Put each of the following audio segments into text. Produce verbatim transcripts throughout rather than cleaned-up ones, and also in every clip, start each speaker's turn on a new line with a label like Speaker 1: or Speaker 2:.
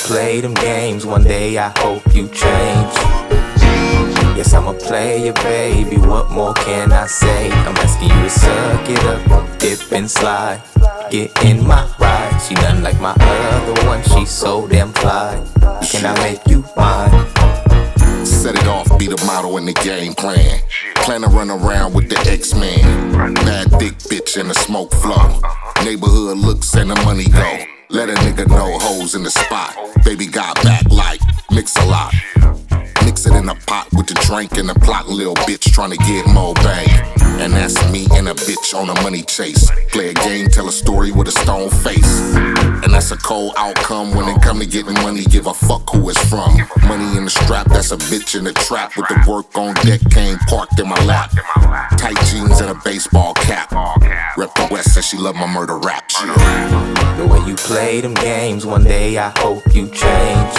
Speaker 1: play them games, one day I hope you change. Yes, I'm a player, baby, what more can I say? I'm asking you to suck it up, dip and slide. Get in my ride, she done like my other one, she's so damn fly. Can I make you mine?
Speaker 2: Set it off, be the model in the game plan. Plan to run around with the X-Man. Bad thick bitch and the smoke flow. Neighborhood looks and the money go. Let a nigga know hoes in the spot. Baby got back like mix a lot. Mix it in a pot with the drink and the plot. Little bitch tryna get more bang. And that's me and a bitch on a money chase. Play a game, tell a story with a stone face. And that's a cold outcome when it come to getting money. Give a fuck who it's from. Money in the strap, that's a bitch in the trap. With the work on deck, came parked in my lap. Tight jeans and a baseball cap. Rep the West, said she love my murder rap.
Speaker 1: The way you play them games, one day I hope you change.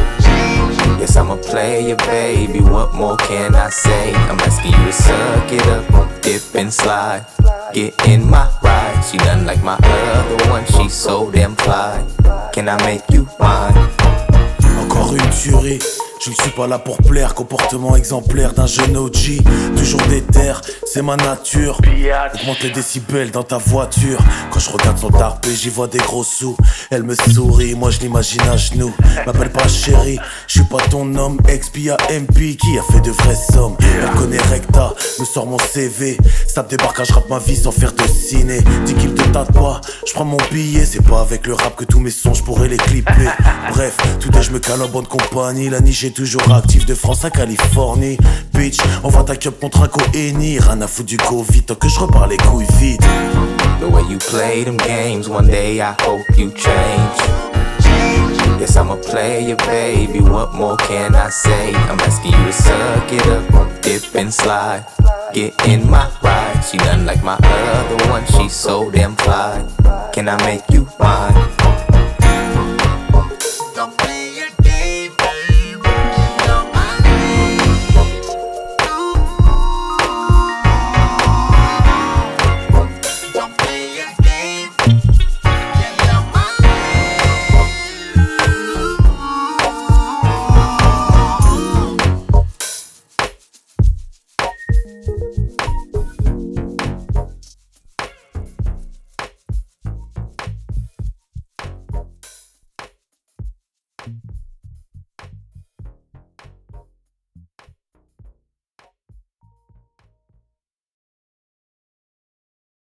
Speaker 1: Yes, I'm a player, baby, what more can I say? I'm asking you to suck it up, dip and slide. Get in my ride, she done like my other one, she's so damn fly. Can I make you mine?
Speaker 3: Encore une tuerie, je ne suis pas là pour plaire. Comportement exemplaire d'un jeune O G. Toujours déter, c'est ma nature. Augmente les décibels dans ta voiture. Quand je regarde son tarpé, j'y vois des gros sous. Elle me sourit, moi je l'imagine à genoux. M'appelle pas chérie, je suis pas ton homme. Ex P A M P qui a fait de vraies sommes. Elle connaît Recta, me sort mon C V. Ça débarque, je rappe ma vie sans faire de ciné. Dis qu'il te tâte pas, je prends mon billet. C'est pas avec le rap que tous mes sons je pourrais les clipper. Bref, tout est je me cale en bonne compagnie. La niche est toujours active de France à Californie. Bitch, envoie ta cup contre un co-eni. Rien à foutre du Covid tant que je repars les couilles vides.
Speaker 1: The way you play them games, one day I hope you change. Yes, I'm a player, baby, what more can I say? I'm asking you to suck it up, dip and slide. Get in my ride, she done like my other one, she's so damn fly. Can I make you mine?